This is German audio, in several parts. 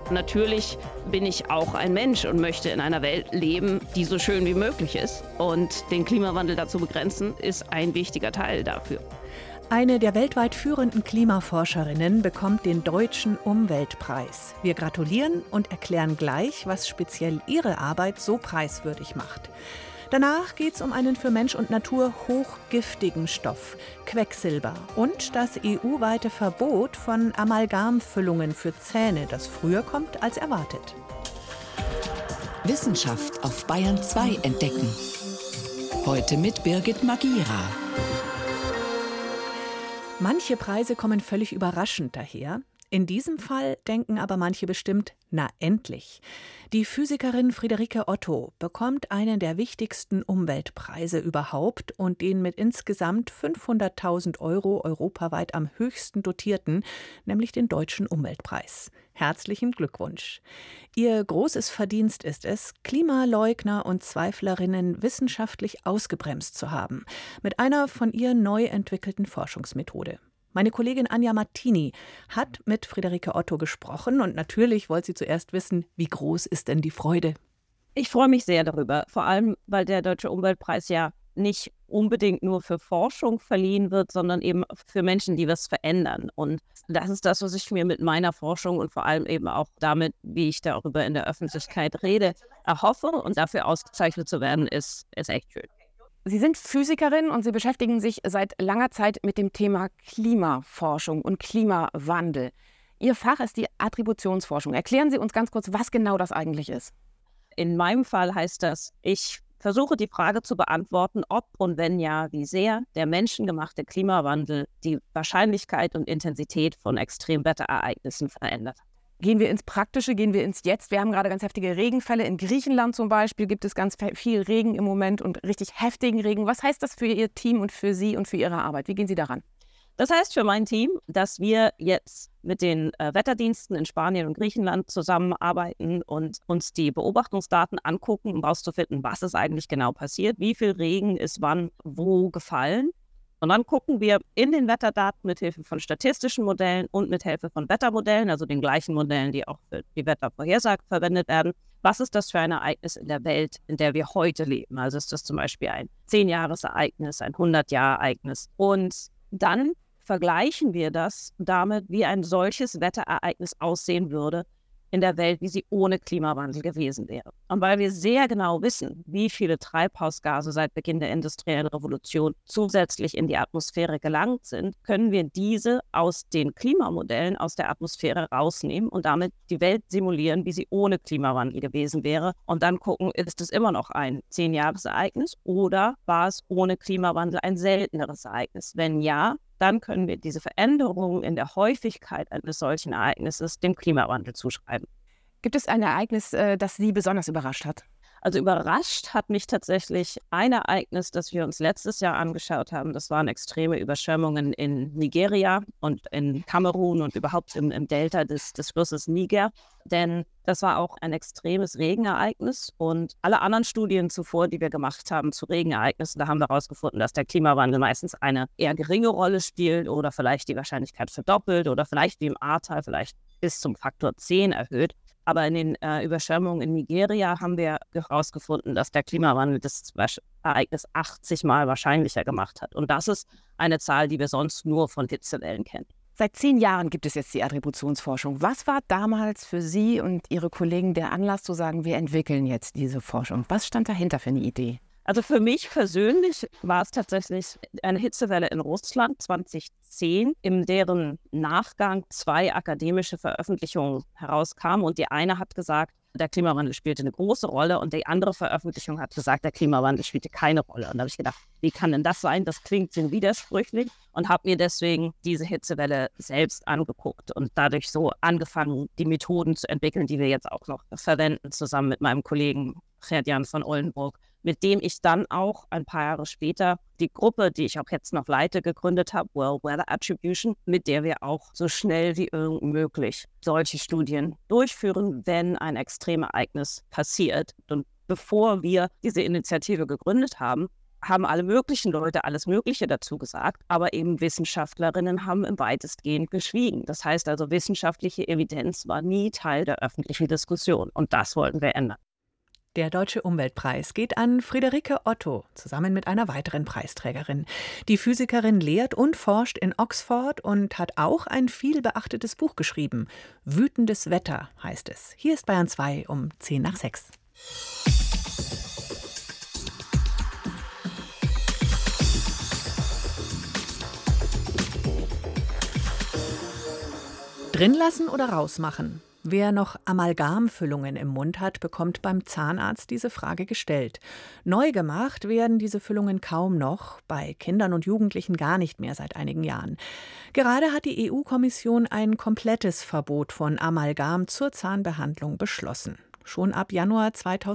Natürlich bin ich auch ein Mensch und möchte in einer Welt leben, die so schön wie möglich ist. Und den Klimawandel dazu begrenzen, ist ein wichtiger Teil dafür. Eine der weltweit führenden Klimaforscherinnen bekommt den Deutschen Umweltpreis. Wir gratulieren und erklären gleich, was speziell ihre Arbeit so preiswürdig macht. Danach geht es um einen für Mensch und Natur hochgiftigen Stoff, Quecksilber, und das EU-weite Verbot von Amalgamfüllungen für Zähne, das früher kommt als erwartet. Wissenschaft auf Bayern 2 entdecken. Heute mit Birgit Magira. Manche Preise kommen völlig überraschend daher. In diesem Fall denken aber manche bestimmt, na endlich. Die Physikerin Friederike Otto bekommt einen der wichtigsten Umweltpreise überhaupt und den mit insgesamt 500.000 € europaweit am höchsten dotierten, nämlich den Deutschen Umweltpreis. Herzlichen Glückwunsch. Ihr großes Verdienst ist es, Klimaleugner und Zweiflerinnen wissenschaftlich ausgebremst zu haben, mit einer von ihr neu entwickelten Forschungsmethode. Meine Kollegin Anja Martini hat mit Friederike Otto gesprochen und natürlich wollte sie zuerst wissen, wie groß ist denn die Freude? Ich freue mich sehr darüber, vor allem, weil der Deutsche Umweltpreis ja nicht unbedingt nur für Forschung verliehen wird, sondern eben für Menschen, die was verändern. Und das ist das, was ich mir mit meiner Forschung und vor allem eben auch damit, wie ich darüber in der Öffentlichkeit rede, erhoffe. Und dafür ausgezeichnet zu werden, ist echt schön. Sie sind Physikerin und Sie beschäftigen sich seit langer Zeit mit dem Thema Klimaforschung und Klimawandel. Ihr Fach ist die Attributionsforschung. Erklären Sie uns ganz kurz, was genau das eigentlich ist. In meinem Fall heißt das, ich versuche die Frage zu beantworten, ob und wenn ja, wie sehr der menschengemachte Klimawandel die Wahrscheinlichkeit und Intensität von Extremwetterereignissen verändert. Gehen wir ins Praktische, gehen wir ins Jetzt. Wir haben gerade ganz heftige Regenfälle. In Griechenland zum Beispiel gibt es ganz viel Regen im Moment und richtig heftigen Regen. Was heißt das für Ihr Team und für Sie und für Ihre Arbeit? Wie gehen Sie daran? Das heißt für mein Team, dass wir jetzt mit den Wetterdiensten in Spanien und Griechenland zusammenarbeiten und uns die Beobachtungsdaten angucken, um herauszufinden, was ist eigentlich genau passiert, wie viel Regen ist wann wo gefallen. Und dann gucken wir in den Wetterdaten mit Hilfe von statistischen Modellen und mit Hilfe von Wettermodellen, also den gleichen Modellen, die auch für die Wettervorhersage verwendet werden. Was ist das für ein Ereignis in der Welt, in der wir heute leben? Also ist das zum Beispiel ein 10-Jahres-Ereignis, ein 100-Jahr-Ereignis. Und dann vergleichen wir das damit, wie ein solches Wetterereignis aussehen würde in der Welt, wie sie ohne Klimawandel gewesen wäre. Und weil wir sehr genau wissen, wie viele Treibhausgase seit Beginn der industriellen Revolution zusätzlich in die Atmosphäre gelangt sind, können wir diese aus den Klimamodellen aus der Atmosphäre rausnehmen und damit die Welt simulieren, wie sie ohne Klimawandel gewesen wäre. Und dann gucken, ist es immer noch ein 10-Jahres-Ereignis oder war es ohne Klimawandel ein selteneres Ereignis? Wenn ja, dann können wir diese Veränderungen in der Häufigkeit eines solchen Ereignisses dem Klimawandel zuschreiben. Gibt es ein Ereignis, das Sie besonders überrascht hat? Also überrascht hat mich tatsächlich ein Ereignis, das wir uns letztes Jahr angeschaut haben. Das waren extreme Überschwemmungen in Nigeria und in Kamerun und überhaupt im Delta des Flusses Niger. Denn das war auch ein extremes Regenereignis. Und alle anderen Studien zuvor, die wir gemacht haben zu Regenereignissen, da haben wir herausgefunden, dass der Klimawandel meistens eine eher geringe Rolle spielt oder vielleicht die Wahrscheinlichkeit verdoppelt oder vielleicht wie im Ahrtal vielleicht bis zum Faktor 10 erhöht. Aber in den Überschwemmungen in Nigeria haben wir herausgefunden, dass der Klimawandel das Ereignis 80 Mal wahrscheinlicher gemacht hat. Und das ist eine Zahl, die wir sonst nur von Hitzewellen kennen. Seit 10 Jahren gibt es jetzt die Attributionsforschung. Was war damals für Sie und Ihre Kollegen der Anlass zu sagen, wir entwickeln jetzt diese Forschung? Was stand dahinter für eine Idee? Also für mich persönlich war es tatsächlich eine Hitzewelle in Russland 2010, in deren Nachgang 2 akademische Veröffentlichungen herauskamen. Und die eine hat gesagt, der Klimawandel spielte eine große Rolle und die andere Veröffentlichung hat gesagt, der Klimawandel spielte keine Rolle. Und da habe ich gedacht, wie kann denn das sein? Das klingt so widersprüchlich und habe mir deswegen diese Hitzewelle selbst angeguckt und dadurch so angefangen, die Methoden zu entwickeln, die wir jetzt auch noch verwenden, zusammen mit meinem Kollegen Gert-Jan von Ollenburg, mit dem ich dann auch ein paar Jahre später die Gruppe, die ich auch jetzt noch leite, gegründet habe, World Weather Attribution, mit der wir auch so schnell wie irgend möglich solche Studien durchführen, wenn ein Extremereignis passiert. Und bevor wir diese Initiative gegründet haben, haben alle möglichen Leute alles Mögliche dazu gesagt, aber eben Wissenschaftlerinnen haben weitestgehend geschwiegen. Das heißt also, wissenschaftliche Evidenz war nie Teil der öffentlichen Diskussion und das wollten wir ändern. Der Deutsche Umweltpreis geht an Friederike Otto, zusammen mit einer weiteren Preisträgerin. Die Physikerin lehrt und forscht in Oxford und hat auch ein viel beachtetes Buch geschrieben. Wütendes Wetter heißt es. Hier ist Bayern 2 um 5:10. Drin lassen oder rausmachen? Wer noch Amalgamfüllungen im Mund hat, bekommt beim Zahnarzt diese Frage gestellt. Neu gemacht werden diese Füllungen kaum noch, bei Kindern und Jugendlichen gar nicht mehr seit einigen Jahren. Gerade hat die EU-Kommission ein komplettes Verbot von Amalgam zur Zahnbehandlung beschlossen. Schon ab Januar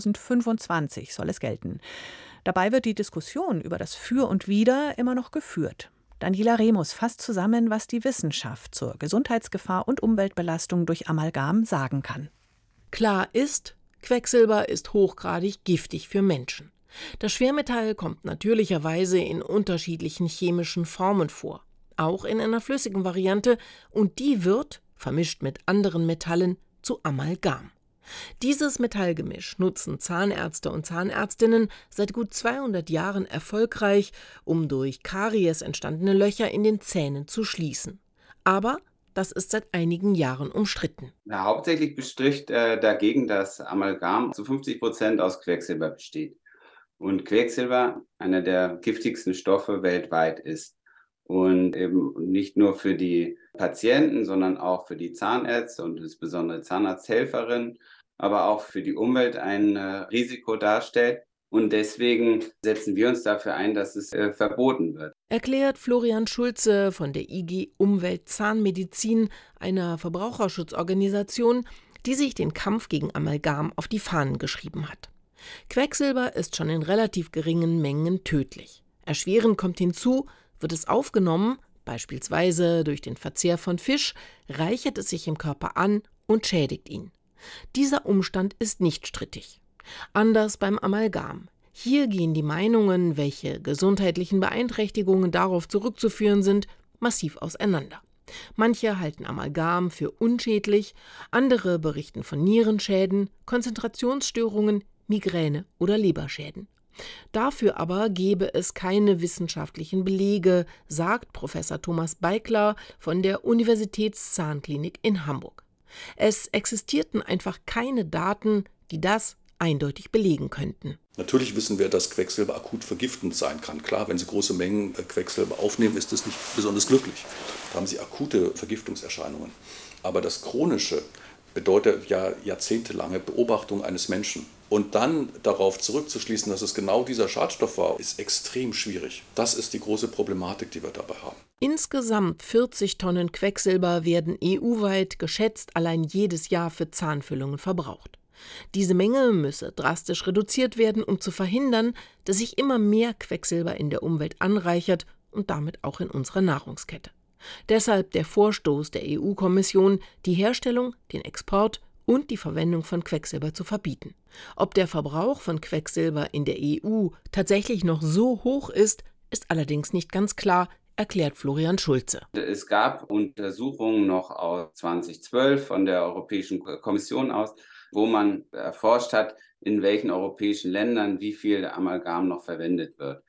2025 soll es gelten. Dabei wird die Diskussion über das Für und Wider immer noch geführt. Daniela Remus fasst zusammen, was die Wissenschaft zur Gesundheitsgefahr und Umweltbelastung durch Amalgam sagen kann. Klar ist, Quecksilber ist hochgradig giftig für Menschen. Das Schwermetall kommt natürlicherweise in unterschiedlichen chemischen Formen vor, auch in einer flüssigen Variante, und die wird, vermischt mit anderen Metallen, zu Amalgam. Dieses Metallgemisch nutzen Zahnärzte und Zahnärztinnen seit gut 200 Jahren erfolgreich, um durch Karies entstandene Löcher in den Zähnen zu schließen. Aber das ist seit einigen Jahren umstritten. Hauptsächlich spricht dagegen, dass Amalgam zu 50% aus Quecksilber besteht. Und Quecksilber einer der giftigsten Stoffe weltweit ist. Und eben nicht nur für die Patienten, sondern auch für die Zahnärzte und insbesondere Zahnarzthelferinnen, aber auch für die Umwelt ein Risiko darstellt. Und deswegen setzen wir uns dafür ein, dass es verboten wird. Erklärt Florian Schulze von der IG Umwelt Zahnmedizin, einer Verbraucherschutzorganisation, die sich den Kampf gegen Amalgam auf die Fahnen geschrieben hat. Quecksilber ist schon in relativ geringen Mengen tödlich. Erschwerend kommt hinzu, wird es aufgenommen, beispielsweise durch den Verzehr von Fisch, reichert es sich im Körper an und schädigt ihn. Dieser Umstand ist nicht strittig. Anders beim Amalgam. Hier gehen die Meinungen, welche gesundheitlichen Beeinträchtigungen darauf zurückzuführen sind, massiv auseinander. Manche halten Amalgam für unschädlich, andere berichten von Nierenschäden, Konzentrationsstörungen, Migräne oder Leberschäden. Dafür aber gebe es keine wissenschaftlichen Belege, sagt Professor Thomas Beikler von der Universitätszahnklinik in Hamburg. Es existierten einfach keine Daten, die das eindeutig belegen könnten. Natürlich wissen wir, dass Quecksilber akut vergiftend sein kann. Klar, wenn Sie große Mengen Quecksilber aufnehmen, ist das nicht besonders glücklich. Da haben Sie akute Vergiftungserscheinungen. Aber das Chronische bedeutet ja jahrzehntelange Beobachtung eines Menschen. Und dann darauf zurückzuschließen, dass es genau dieser Schadstoff war, ist extrem schwierig. Das ist die große Problematik, die wir dabei haben. Insgesamt 40 Tonnen Quecksilber werden EU-weit geschätzt allein jedes Jahr für Zahnfüllungen verbraucht. Diese Menge müsse drastisch reduziert werden, um zu verhindern, dass sich immer mehr Quecksilber in der Umwelt anreichert und damit auch in unserer Nahrungskette. Deshalb der Vorstoß der EU-Kommission, die Herstellung, den Export und die Verwendung von Quecksilber zu verbieten. Ob der Verbrauch von Quecksilber in der EU tatsächlich noch so hoch ist, ist allerdings nicht ganz klar, erklärt Florian Schulze. Es gab Untersuchungen noch aus 2012 von der Europäischen Kommission aus, wo man erforscht hat, in welchen europäischen Ländern wie viel Amalgam noch verwendet wird.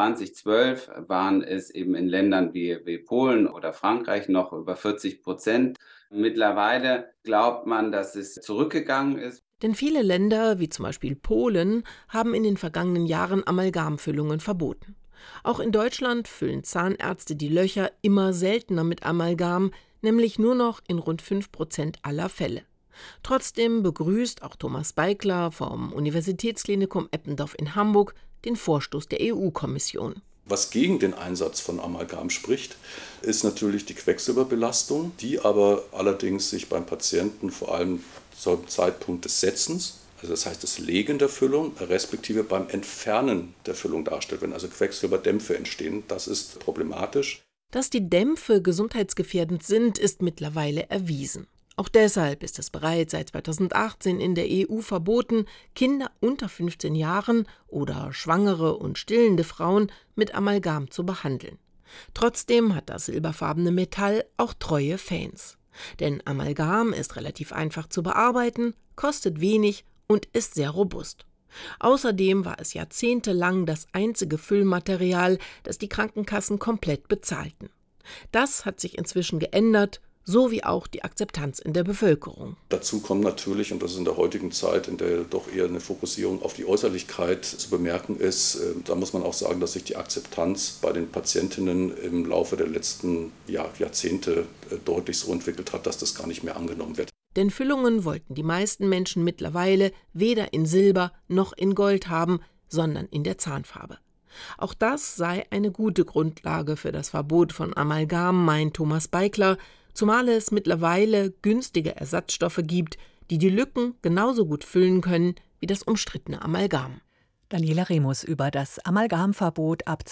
2012 waren es eben in Ländern wie Polen oder Frankreich noch über 40%. Mittlerweile glaubt man, dass es zurückgegangen ist. Denn viele Länder, wie zum Beispiel Polen, haben in den vergangenen Jahren Amalgamfüllungen verboten. Auch in Deutschland füllen Zahnärzte die Löcher immer seltener mit Amalgam, nämlich nur noch in rund 5% aller Fälle. Trotzdem begrüßt auch Thomas Beikler vom Universitätsklinikum Eppendorf in Hamburg den Vorstoß der EU-Kommission. Was gegen den Einsatz von Amalgam spricht, ist natürlich die Quecksilberbelastung, die aber allerdings sich beim Patienten vor allem zum Zeitpunkt des Setzens, also das heißt das Legen der Füllung, respektive beim Entfernen der Füllung darstellt, wenn also Quecksilberdämpfe entstehen. Das ist problematisch. Dass die Dämpfe gesundheitsgefährdend sind, ist mittlerweile erwiesen. Auch deshalb ist es bereits seit 2018 in der EU verboten, Kinder unter 15 Jahren oder schwangere und stillende Frauen mit Amalgam zu behandeln. Trotzdem hat das silberfarbene Metall auch treue Fans. Denn Amalgam ist relativ einfach zu bearbeiten, kostet wenig und ist sehr robust. Außerdem war es jahrzehntelang das einzige Füllmaterial, das die Krankenkassen komplett bezahlten. Das hat sich inzwischen geändert, so wie auch die Akzeptanz in der Bevölkerung. Dazu kommt natürlich, und das ist in der heutigen Zeit, in der doch eher eine Fokussierung auf die Äußerlichkeit zu bemerken ist, da muss man auch sagen, dass sich die Akzeptanz bei den Patientinnen im Laufe der letzten Jahrzehnte deutlich so entwickelt hat, dass das gar nicht mehr angenommen wird. Denn Füllungen wollten die meisten Menschen mittlerweile weder in Silber noch in Gold haben, sondern in der Zahnfarbe. Auch das sei eine gute Grundlage für das Verbot von Amalgam, meint Thomas Beikler, zumal es mittlerweile günstige Ersatzstoffe gibt, die die Lücken genauso gut füllen können wie das umstrittene Amalgam. Daniela Remus über das Amalgamverbot ab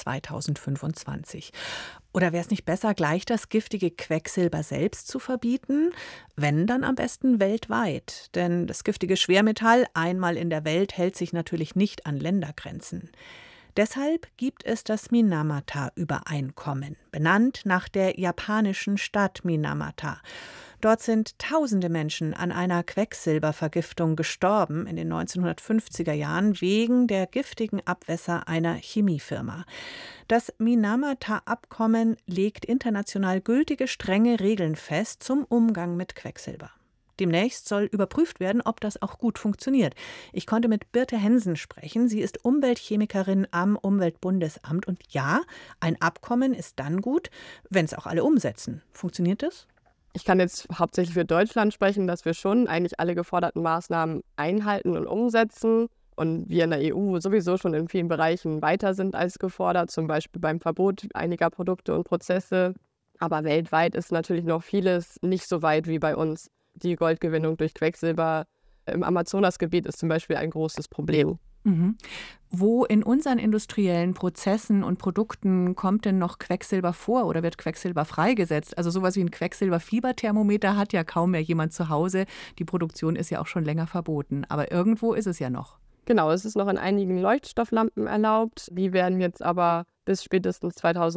2025. Oder wäre es nicht besser, gleich das giftige Quecksilber selbst zu verbieten? Wenn, dann am besten weltweit. Denn das giftige Schwermetall einmal in der Welt hält sich natürlich nicht an Ländergrenzen. Deshalb gibt es das Minamata-Übereinkommen, benannt nach der japanischen Stadt Minamata. Dort sind tausende Menschen an einer Quecksilbervergiftung gestorben in den 1950er Jahren wegen der giftigen Abwässer einer Chemiefirma. Das Minamata-Abkommen legt international gültige strenge Regeln fest zum Umgang mit Quecksilber. Demnächst soll überprüft werden, ob das auch gut funktioniert. Ich konnte mit Birte Hensen sprechen. Sie ist Umweltchemikerin am Umweltbundesamt. Und ja, ein Abkommen ist dann gut, wenn es auch alle umsetzen. Funktioniert das? Ich kann jetzt hauptsächlich für Deutschland sprechen, dass wir schon eigentlich alle geforderten Maßnahmen einhalten und umsetzen. Und wir in der EU sowieso schon in vielen Bereichen weiter sind als gefordert, zum Beispiel beim Verbot einiger Produkte und Prozesse. Aber weltweit ist natürlich noch vieles nicht so weit wie bei uns. Die Goldgewinnung durch Quecksilber im Amazonasgebiet ist zum Beispiel ein großes Problem. Mhm. Wo in unseren industriellen Prozessen und Produkten kommt denn noch Quecksilber vor oder wird Quecksilber freigesetzt? Also sowas wie ein Quecksilberfieberthermometer hat ja kaum mehr jemand zu Hause. Die Produktion ist ja auch schon länger verboten, aber irgendwo ist es ja noch. Genau, es ist noch in einigen Leuchtstofflampen erlaubt. Die werden jetzt aber bis spätestens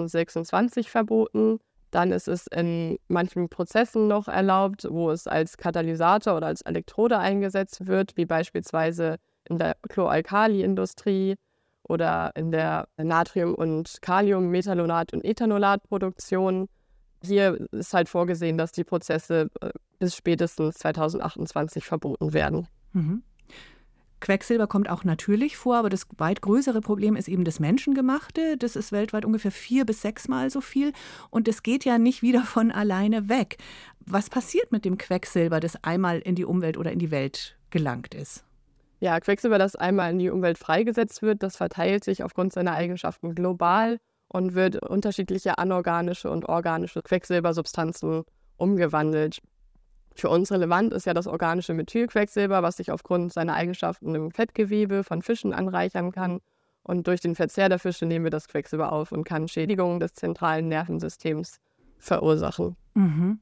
2026 verboten. Dann ist es in manchen Prozessen noch erlaubt, wo es als Katalysator oder als Elektrode eingesetzt wird, wie beispielsweise in der Chloralkali-Industrie oder in der Natrium- und Kalium-Methanolat- und Ethanolatproduktion. Hier ist halt vorgesehen, dass die Prozesse bis spätestens 2028 verboten werden. Mhm. Quecksilber kommt auch natürlich vor, aber das weit größere Problem ist eben das Menschengemachte. Das ist weltweit ungefähr 4- bis 6-mal so viel und es geht ja nicht wieder von alleine weg. Was passiert mit dem Quecksilber, das einmal in die Umwelt oder in die Welt gelangt ist? Ja, Quecksilber, das einmal in die Umwelt freigesetzt wird, das verteilt sich aufgrund seiner Eigenschaften global und wird unterschiedliche anorganische und organische Quecksilbersubstanzen umgewandelt. Für uns relevant ist ja das organische Methylquecksilber, was sich aufgrund seiner Eigenschaften im Fettgewebe von Fischen anreichern kann. Und durch den Verzehr der Fische nehmen wir das Quecksilber auf und kann Schädigungen des zentralen Nervensystems verursachen. Mhm.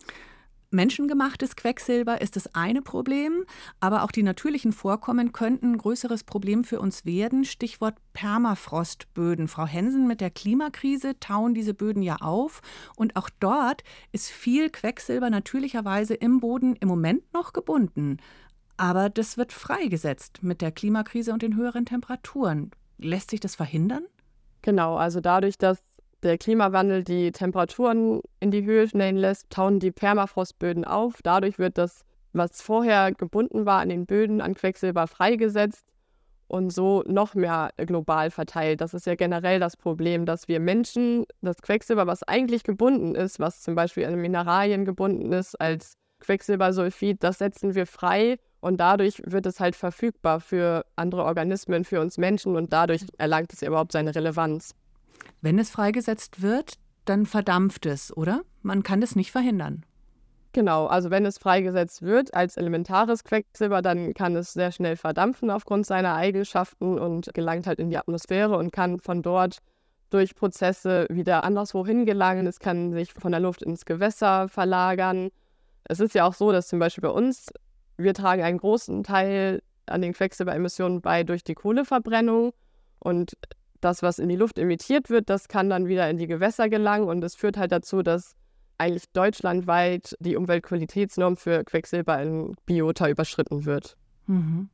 Menschengemachtes Quecksilber ist das eine Problem, aber auch die natürlichen Vorkommen könnten ein größeres Problem für uns werden. Stichwort Permafrostböden. Frau Hensen, mit der Klimakrise tauen diese Böden ja auf und auch dort ist viel Quecksilber natürlicherweise im Boden im Moment noch gebunden. Aber das wird freigesetzt mit der Klimakrise und den höheren Temperaturen. Lässt sich das verhindern? Genau, also dadurch, dass der Klimawandel die Temperaturen in die Höhe schnellen lässt, tauen die Permafrostböden auf. Dadurch wird das, was vorher gebunden war an den Böden, an Quecksilber freigesetzt und so noch mehr global verteilt. Das ist ja generell das Problem, dass wir Menschen das Quecksilber, was eigentlich gebunden ist, was zum Beispiel an Mineralien gebunden ist, als Quecksilbersulfid, das setzen wir frei und dadurch wird es halt verfügbar für andere Organismen, für uns Menschen und dadurch erlangt es überhaupt seine Relevanz. Wenn es freigesetzt wird, dann verdampft es, oder? Man kann das nicht verhindern. Genau, also wenn es freigesetzt wird als elementares Quecksilber, dann kann es sehr schnell verdampfen aufgrund seiner Eigenschaften und gelangt halt in die Atmosphäre und kann von dort durch Prozesse wieder anderswo hingelangen. Es kann sich von der Luft ins Gewässer verlagern. es ist ja auch so, dass zum Beispiel bei uns, wir tragen einen großen Teil an den Quecksilberemissionen bei durch die Kohleverbrennung. Und das, was in die Luft emittiert wird, das kann dann wieder in die Gewässer gelangen. Und das führt halt dazu, dass eigentlich deutschlandweit die Umweltqualitätsnorm für Quecksilber in Biota überschritten wird. Mhm.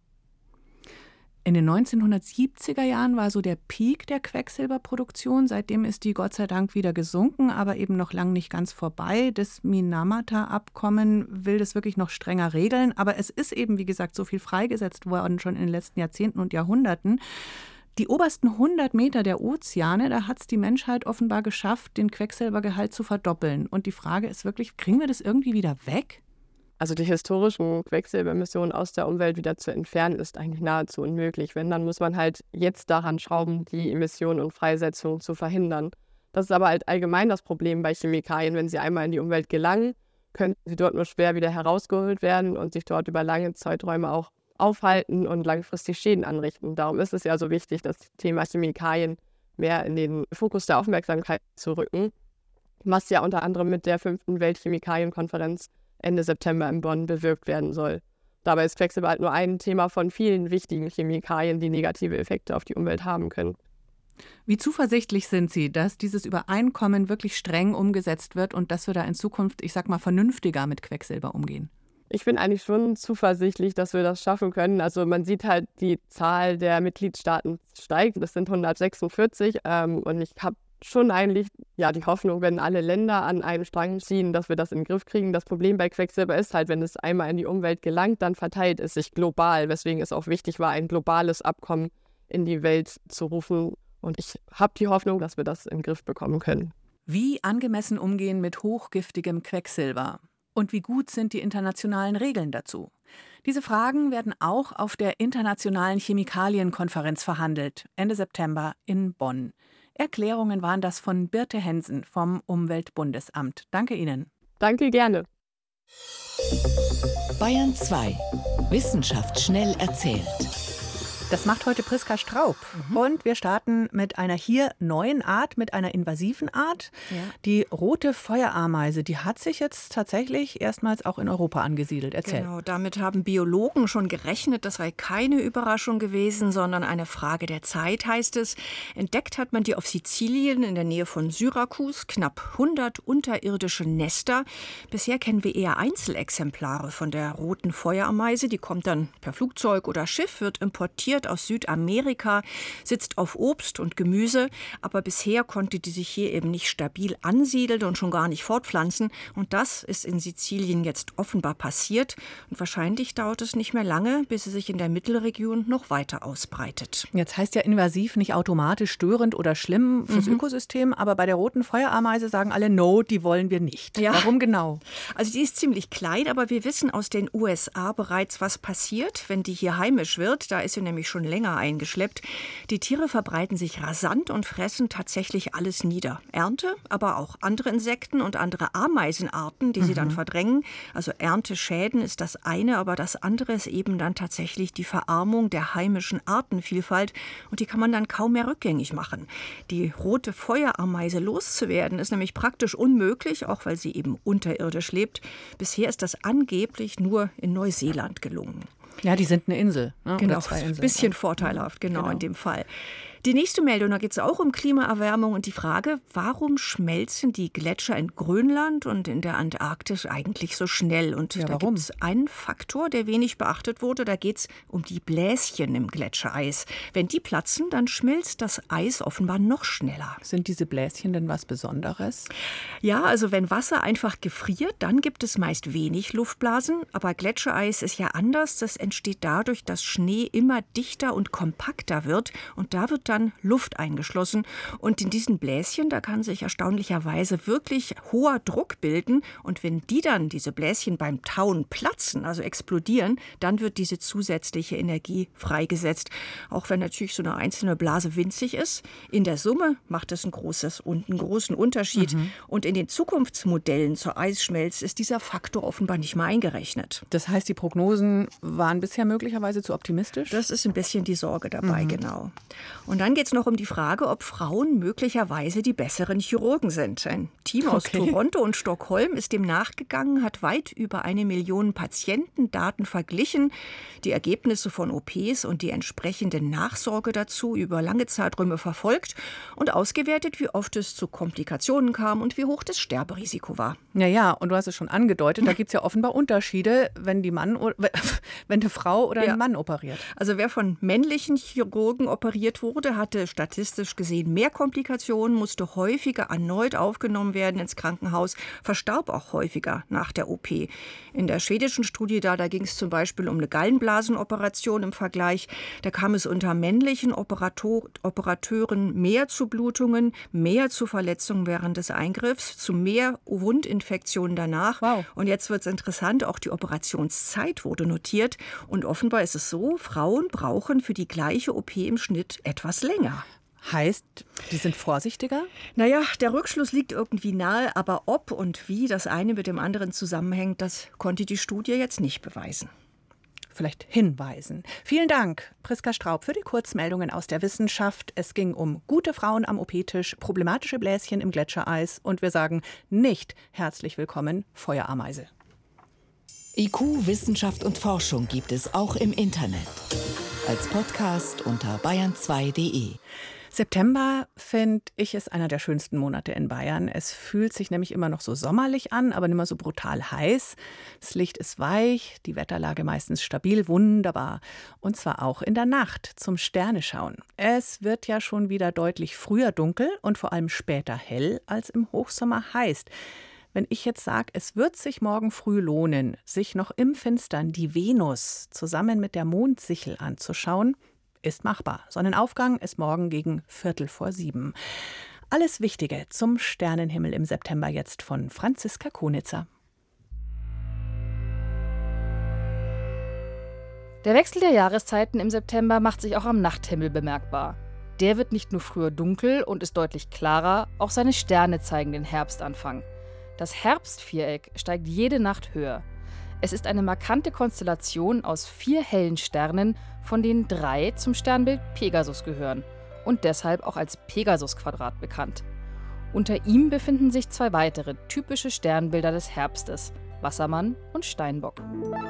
In den 1970er Jahren war so der Peak der Quecksilberproduktion. Seitdem ist die Gott sei Dank wieder gesunken, aber eben noch lang nicht ganz vorbei. Das Minamata-Abkommen will das wirklich noch strenger regeln. Aber es ist eben, wie gesagt, so viel freigesetzt worden, schon in den letzten Jahrzehnten und Jahrhunderten. Die obersten 100 Meter der Ozeane, da hat es die Menschheit offenbar geschafft, den Quecksilbergehalt zu verdoppeln. Und die Frage ist wirklich, kriegen wir das irgendwie wieder weg? Also die historischen Quecksilberemissionen aus der Umwelt wieder zu entfernen, ist eigentlich nahezu unmöglich. Wenn, dann muss man halt jetzt daran schrauben, die Emissionen und Freisetzung zu verhindern. Das ist aber halt allgemein das Problem bei Chemikalien. Wenn sie einmal in die Umwelt gelangen, können sie dort nur schwer wieder herausgeholt werden und sich dort über lange Zeiträume auch aufhalten und langfristig Schäden anrichten. Darum ist es ja so wichtig, das Thema Chemikalien mehr in den Fokus der Aufmerksamkeit zu rücken, was ja unter anderem mit der 5. Weltchemikalienkonferenz Ende September in Bonn bewirkt werden soll. Dabei ist Quecksilber halt nur ein Thema von vielen wichtigen Chemikalien, die negative Effekte auf die Umwelt haben können. Wie zuversichtlich sind Sie, dass dieses Übereinkommen wirklich streng umgesetzt wird und dass wir da in Zukunft, ich sag mal, vernünftiger mit Quecksilber umgehen? Ich bin eigentlich schon zuversichtlich, dass wir das schaffen können. Also man sieht halt, die Zahl der Mitgliedstaaten steigt. Das sind 146. Und ich habe schon eigentlich die Hoffnung, wenn alle Länder an einen Strang ziehen, dass wir das in den Griff kriegen. Das Problem bei Quecksilber ist halt, wenn es einmal in die Umwelt gelangt, dann verteilt es sich global. Weswegen es auch wichtig war, ein globales Abkommen in die Welt zu rufen. Und ich habe die Hoffnung, dass wir das in den Griff bekommen können. Wie angemessen umgehen mit hochgiftigem Quecksilber? Und wie gut sind die internationalen Regeln dazu? Diese Fragen werden auch auf der Internationalen Chemikalienkonferenz verhandelt, Ende September in Bonn. Erklärungen waren das von Birte Hensen vom Umweltbundesamt. Danke Ihnen. Danke, gerne. Bayern 2. Wissenschaft schnell erzählt. Das macht heute Priska Straub. Und wir starten mit einer hier neuen Art, mit einer invasiven Art. Ja. Die rote Feuerameise, die hat sich jetzt tatsächlich erstmals auch in Europa angesiedelt. Erzähl. Genau, damit haben Biologen schon gerechnet. Das sei keine Überraschung gewesen, sondern eine Frage der Zeit, heißt es. Entdeckt hat man die auf Sizilien in der Nähe von Syrakus. Knapp 100 unterirdische Nester. Bisher kennen wir eher Einzelexemplare von der roten Feuerameise. Die kommt dann per Flugzeug oder Schiff, wird importiert aus Südamerika, sitzt auf Obst und Gemüse, aber bisher konnte die sich hier eben nicht stabil ansiedeln und schon gar nicht fortpflanzen. Und das ist in Sizilien jetzt offenbar passiert. Und wahrscheinlich dauert es nicht mehr lange, bis sie sich in der Mittelregion noch weiter ausbreitet. Jetzt heißt ja invasiv nicht automatisch störend oder schlimm fürs Ökosystem, aber bei der roten Feuerameise sagen alle, no, die wollen wir nicht. Ja. Warum genau? Also die ist ziemlich klein, aber wir wissen aus den USA bereits, was passiert, wenn die hier heimisch wird. Da ist sie nämlich schon länger eingeschleppt. Die Tiere verbreiten sich rasant und fressen tatsächlich alles nieder. Ernte, aber auch andere Insekten und andere Ameisenarten, die sie dann verdrängen. Also Ernteschäden ist das eine, aber das andere ist eben dann tatsächlich die Verarmung der heimischen Artenvielfalt. Und die kann man dann kaum mehr rückgängig machen. Die rote Feuerameise loszuwerden ist nämlich praktisch unmöglich, auch weil sie eben unterirdisch lebt. Bisher ist das angeblich nur in Neuseeland gelungen. Ja, die sind eine Insel. Ne? Genau, ein bisschen vorteilhaft, genau in dem Fall. Die nächste Meldung, da geht es auch um Klimaerwärmung und die Frage, warum schmelzen die Gletscher in Grönland und in der Antarktis eigentlich so schnell? Und da gibt es einen Faktor, der wenig beachtet wurde, da geht es um die Bläschen im Gletschereis. Wenn die platzen, dann schmilzt das Eis offenbar noch schneller. Sind diese Bläschen denn was Besonderes? Ja, also wenn Wasser einfach gefriert, dann gibt es meist wenig Luftblasen. Aber Gletschereis ist ja anders. Das entsteht dadurch, dass Schnee immer dichter und kompakter wird und da wird dann Luft eingeschlossen. Und in diesen Bläschen, da kann sich erstaunlicherweise wirklich hoher Druck bilden. Und wenn diese Bläschen beim Tauen platzen, also explodieren, dann wird diese zusätzliche Energie freigesetzt. Auch wenn natürlich so eine einzelne Blase winzig ist. In der Summe macht es einen großen Unterschied. Und in den Zukunftsmodellen zur Eisschmelze ist dieser Faktor offenbar nicht mehr eingerechnet. Das heißt, die Prognosen waren bisher möglicherweise zu optimistisch? Das ist ein bisschen die Sorge dabei, genau. Und Und dann geht es noch um die Frage, ob Frauen möglicherweise die besseren Chirurgen sind. Ein Team aus Toronto und Stockholm ist dem nachgegangen, hat weit über 1 Million Patientendaten verglichen, die Ergebnisse von OPs und die entsprechende Nachsorge dazu über lange Zeiträume verfolgt und ausgewertet, wie oft es zu Komplikationen kam und wie hoch das Sterberisiko war. Ja, und du hast es schon angedeutet, da gibt es ja offenbar Unterschiede, wenn eine Frau oder ein Mann operiert. Also wer von männlichen Chirurgen operiert wurde, hatte statistisch gesehen mehr Komplikationen, musste häufiger erneut aufgenommen werden ins Krankenhaus, verstarb auch häufiger nach der OP. In der schwedischen Studie da ging es zum Beispiel um eine Gallenblasenoperation im Vergleich. Da kam es unter männlichen Operateuren mehr zu Blutungen, mehr zu Verletzungen während des Eingriffs, zu mehr Wundinfektionen danach. Wow. Und jetzt wird es interessant, auch die Operationszeit wurde notiert. Und offenbar ist es so, Frauen brauchen für die gleiche OP im Schnitt etwas länger. Heißt, die sind vorsichtiger? Naja, der Rückschluss liegt irgendwie nahe, aber ob und wie das eine mit dem anderen zusammenhängt, das konnte die Studie jetzt nicht beweisen. Vielleicht hinweisen. Vielen Dank, Priska Straub, für die Kurzmeldungen aus der Wissenschaft. Es ging um gute Frauen am OP-Tisch, problematische Bläschen im Gletschereis und wir sagen nicht herzlich willkommen, Feuerameise. IQ, Wissenschaft und Forschung gibt es auch im Internet. Als Podcast unter bayern2.de. September, finde ich, ist einer der schönsten Monate in Bayern. Es fühlt sich nämlich immer noch so sommerlich an, aber nicht mehr so brutal heiß. Das Licht ist weich, die Wetterlage meistens stabil, wunderbar. Und zwar auch in der Nacht zum Sterneschauen. Es wird ja schon wieder deutlich früher dunkel und vor allem später hell, als im Hochsommer heißt. Wenn ich jetzt sage, es wird sich morgen früh lohnen, sich noch im Finstern die Venus zusammen mit der Mondsichel anzuschauen, ist machbar. Sonnenaufgang ist morgen gegen 6:45. Alles Wichtige zum Sternenhimmel im September jetzt von Franziska Konitzer. Der Wechsel der Jahreszeiten im September macht sich auch am Nachthimmel bemerkbar. Der wird nicht nur früher dunkel und ist deutlich klarer, auch seine Sterne zeigen den Herbstanfang. Das Herbstviereck steigt jede Nacht höher. Es ist eine markante Konstellation aus 4 hellen Sternen, von denen 3 zum Sternbild Pegasus gehören und deshalb auch als Pegasus-Quadrat bekannt. Unter ihm befinden sich 2 weitere typische Sternbilder des Herbstes, Wassermann und Steinbock.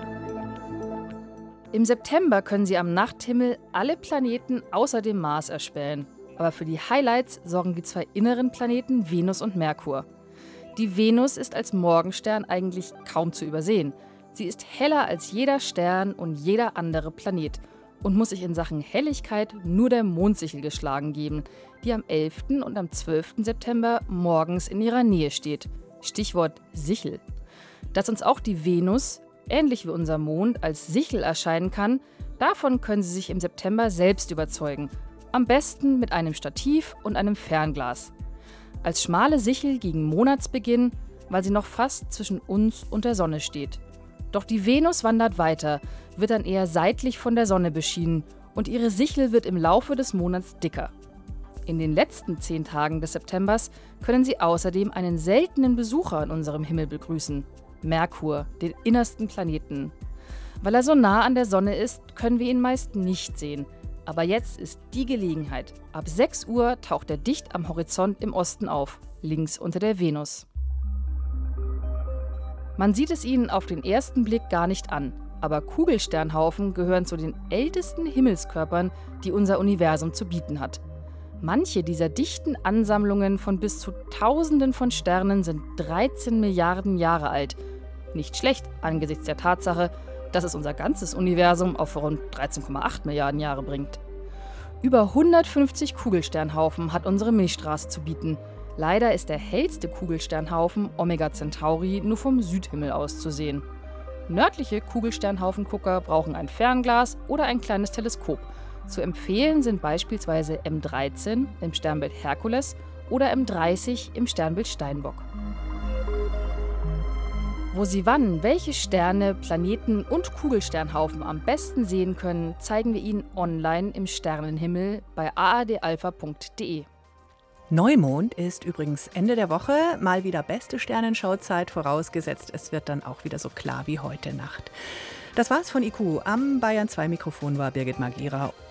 Im September können Sie am Nachthimmel alle Planeten außer dem Mars erspähen. Aber für die Highlights sorgen die 2 inneren Planeten Venus und Merkur. Die Venus ist als Morgenstern eigentlich kaum zu übersehen. Sie ist heller als jeder Stern und jeder andere Planet und muss sich in Sachen Helligkeit nur der Mondsichel geschlagen geben, die am 11. und am 12. September morgens in ihrer Nähe steht. Stichwort Sichel. Dass uns auch die Venus, ähnlich wie unser Mond, als Sichel erscheinen kann, davon können Sie sich im September selbst überzeugen. Am besten mit einem Stativ und einem Fernglas. Als schmale Sichel gegen Monatsbeginn, weil sie noch fast zwischen uns und der Sonne steht. Doch die Venus wandert weiter, wird dann eher seitlich von der Sonne beschienen und ihre Sichel wird im Laufe des Monats dicker. In den letzten 10 Tagen des Septembers können Sie außerdem einen seltenen Besucher in unserem Himmel begrüßen: Merkur, den innersten Planeten. Weil er so nah an der Sonne ist, können wir ihn meist nicht sehen. Aber jetzt ist die Gelegenheit. Ab 6 Uhr taucht er dicht am Horizont im Osten auf, links unter der Venus. Man sieht es ihnen auf den ersten Blick gar nicht an, aber Kugelsternhaufen gehören zu den ältesten Himmelskörpern, die unser Universum zu bieten hat. Manche dieser dichten Ansammlungen von bis zu Tausenden von Sternen sind 13 Milliarden Jahre alt. Nicht schlecht angesichts der Tatsache, dass es unser ganzes Universum auf rund 13,8 Milliarden Jahre bringt. Über 150 Kugelsternhaufen hat unsere Milchstraße zu bieten. Leider ist der hellste Kugelsternhaufen, Omega Centauri, nur vom Südhimmel aus zu sehen. Nördliche Kugelsternhaufengucker brauchen ein Fernglas oder ein kleines Teleskop. Zu empfehlen sind beispielsweise M13 im Sternbild Herkules oder M30 im Sternbild Steinbock. Wo Sie wann welche Sterne, Planeten und Kugelsternhaufen am besten sehen können, zeigen wir Ihnen online im Sternenhimmel bei aadalpha.de. Neumond ist übrigens Ende der Woche, mal wieder beste Sternenschauzeit, vorausgesetzt es wird dann auch wieder so klar wie heute Nacht. Das war's von IQ. Am Bayern 2 Mikrofon war Birgit Magira.